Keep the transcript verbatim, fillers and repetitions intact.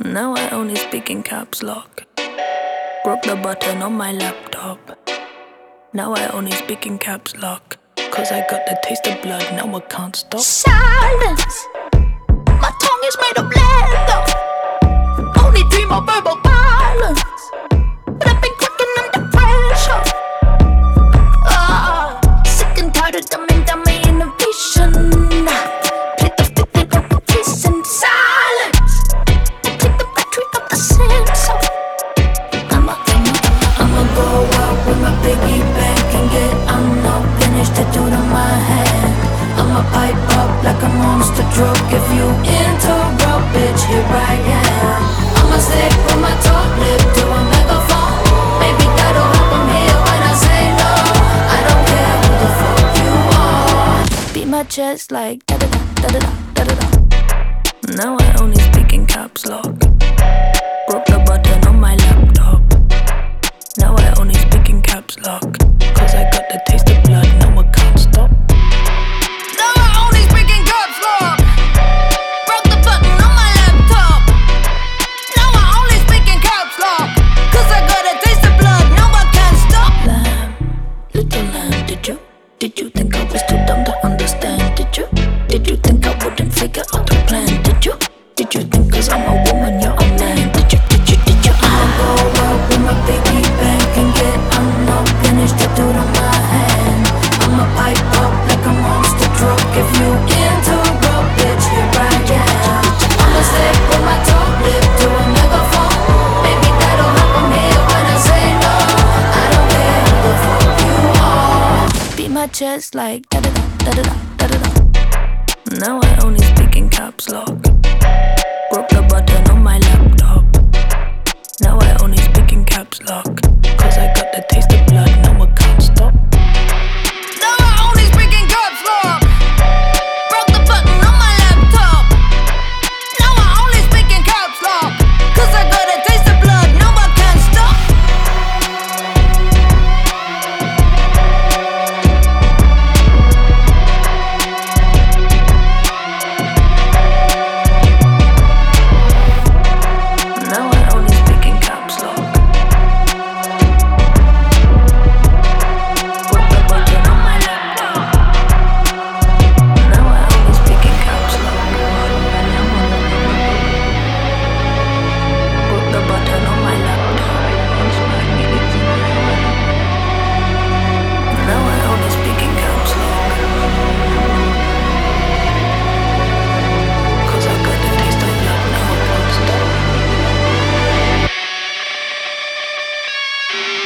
Now I only speak in caps lock. Broke the button on my laptop. Now I only speak in caps lock. Cause I got the taste of blood, now I can't stop. Silence. My tongue is made of leather. Only dream of verbal violence. But I've been cracking under pressure. Ah, sick and tired of dumbing down my innovation. Play the stick with repetition. Silence. I take the battery out the sensor. I'ma, I'ma, I'ma go out with my biggie bank and get unlocked. Tattooed on my hand. I'ma pipe up like a monster truck. If you interrupt, bitch, here I am. I'ma stick with my top lip to a megaphone. Maybe that'll help them hear when I say no. I don't care who the fuck you are. Beat my chest like da da da da da da da. Now I only speak in caps lock. Broke the button on my laptop. Now I only speak in caps lock. Cause I got the taste of blood, now I can't stop. Now I only speak in caps lock. Broke the button on my laptop. Now I only speak in caps lock. Cause I got a taste of blood, now I can't stop. Lamb, little lamb, did you? Did you think I was too dumb to understand? Did you? Did you think I wouldn't figure out the plan? Did you? Did you think cause I'm a woman, you're a man? Did you? Did you? Did you? I'ma go out with my piggy bank and get unlocked. Finish tattooed on my hand. I'ma pipe up like a monster truck. If you interrupt, bitch, here I am. I'ma stick with my top lip to a megaphone. Maybe that'll help them hear when I say no. I don't care who the fuck you are. Beat my chest like da da da da da da da. Now I only speak in caps lock. Broke the button on my laptop. Now I only speak in caps lock. Cause I got the taste of blood, now I can't stop. Now I only speak in caps lock. Broke the button on my laptop. Now I only speak in caps lock. Cause I got a taste of blood, now I can't stop. Now I only speak in caps lock. Broke the button on my laptop. Now I only speak in caps lock. Broke the button on my laptop. Now I only speak in caps lock. Cause I got the taste of blood, now I can't stop.